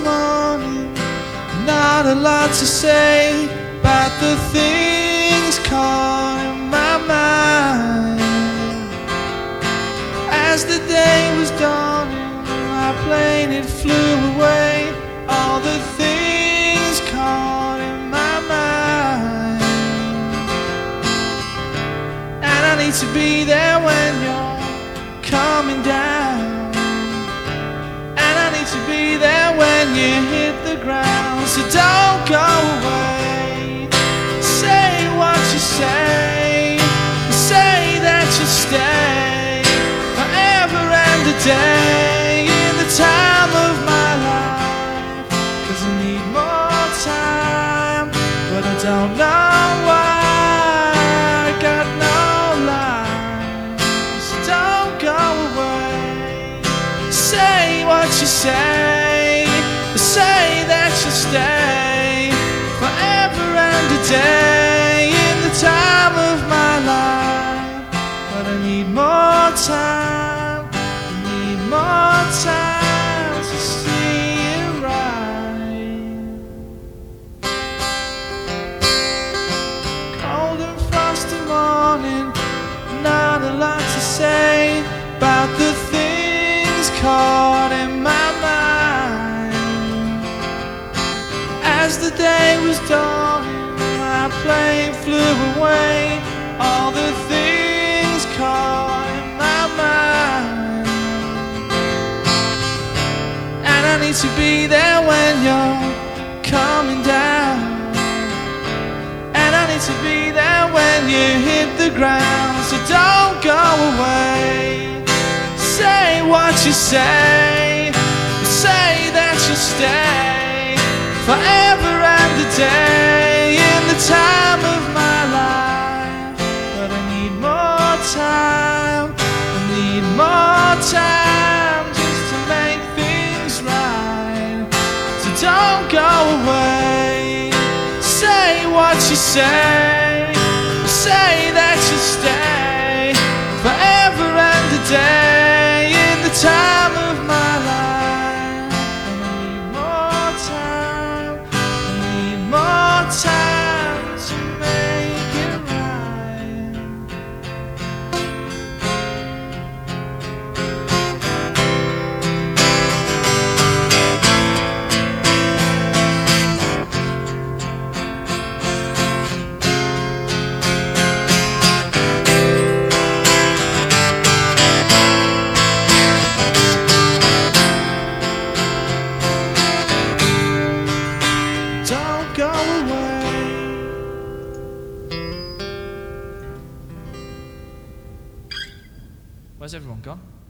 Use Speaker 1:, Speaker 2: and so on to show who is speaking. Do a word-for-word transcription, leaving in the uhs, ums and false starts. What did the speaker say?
Speaker 1: morning, not a lot to say about the things caught in my mind. As the day was dawning, my plane it flew away. All the things caught in my mind. And I need to be there when you're coming down. And I need to be there when you hit the ground. So don't go away. Say what you say. Say that you stay forever and a day in the time of my life. 'Cause I need more time, but I don't know why. I got no line. So don't go away. Say what you say. Say that you stay forever and a day in the time of my life. But I need more time. I need more time to see it right. Cold and frosty morning, not a lot to say about the things caught in my mind. As the day was dawning, my plane flew away. All the things caught in my mind. And I need to be there when you're coming down. And I need to be there when you hit the ground. So don't go away. Say what you say. Say that you stay forever and a day in the time of my life. But I need more time. I need more time just to make things right. So don't go away. Say what you say. Say that you stay forever and a day in the time of my life. And I need more time. I need more time to make it right. Don't go away. Where's everyone gone?